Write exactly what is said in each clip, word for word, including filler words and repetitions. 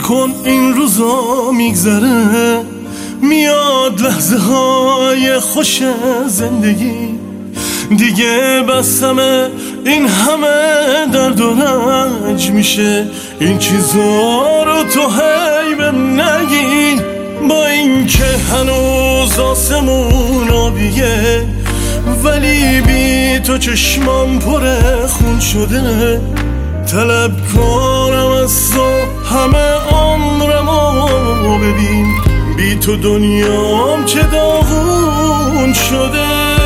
کن این روزا میگذره، میاد لحظه های خوش زندگی، دیگه بسمه این همه درد و رنج میشه، این چیزا رو تو هی بهم نگی. با این که هنوز آسمون آبیه، ولی بی تو چشمام پر خون شده، طلب کنم از تو همه عمرمو ببین، بی تو دنیام چه داغون شده.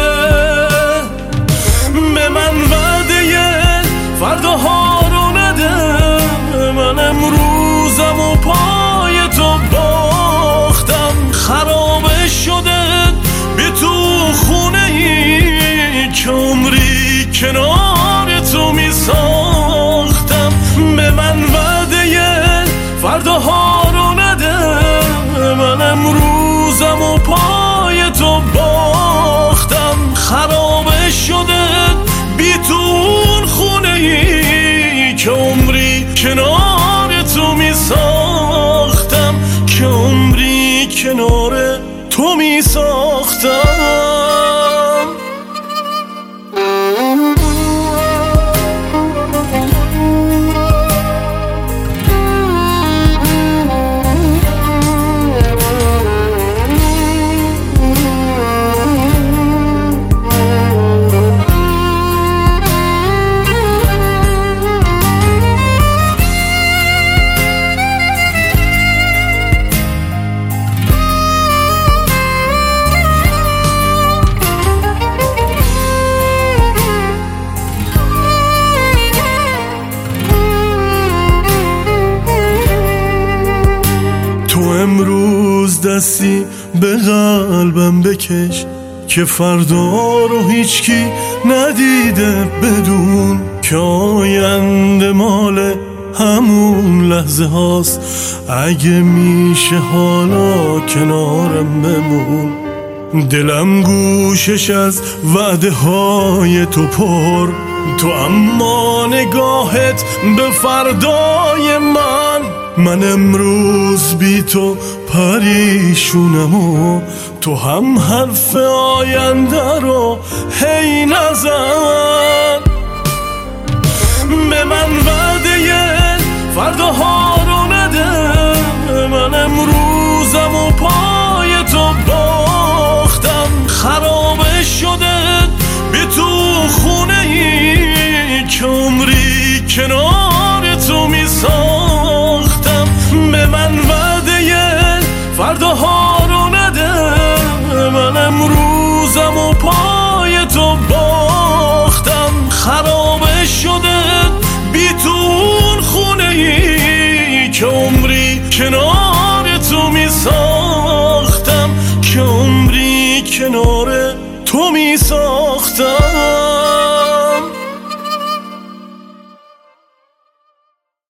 به من وعده فرداها رو نده، من امروزم و پای تو باختم، خرابه شده بی تو خونه ای که عمری کنار تو می ساختم. به من وعده فرداها رو نده، من امروزم و پای تو باختم، خرابه شده بی تو اون خونه ای که عمری کنار تو می ساختم، که عمری کنار تو می ساختم. تو امروز دستی به قلبم بکش که فردا رو هیچکی ندیده، بدون که آینده مال همون لحظه هاست. اگه میشه حالا کنارم بمون، دلم گوشش از وعده های تو پر، تو اما نگاهت به فردای من. من امروز بی تو پریشونم و تو هم حرف آینده رو هی نزن. به من وعده فرداها رو نده، من امروزم و پای تو باختم، خرابه شده بی تو خونه ای که عمری کنار تو می ساختم. به من وعده فرداها رو نده، من امروزم و پای تو باختم، خرابه شده بی تو اون خونه ای که عمری کنار تو می ساختم، که عمری کنار تو می ساختم.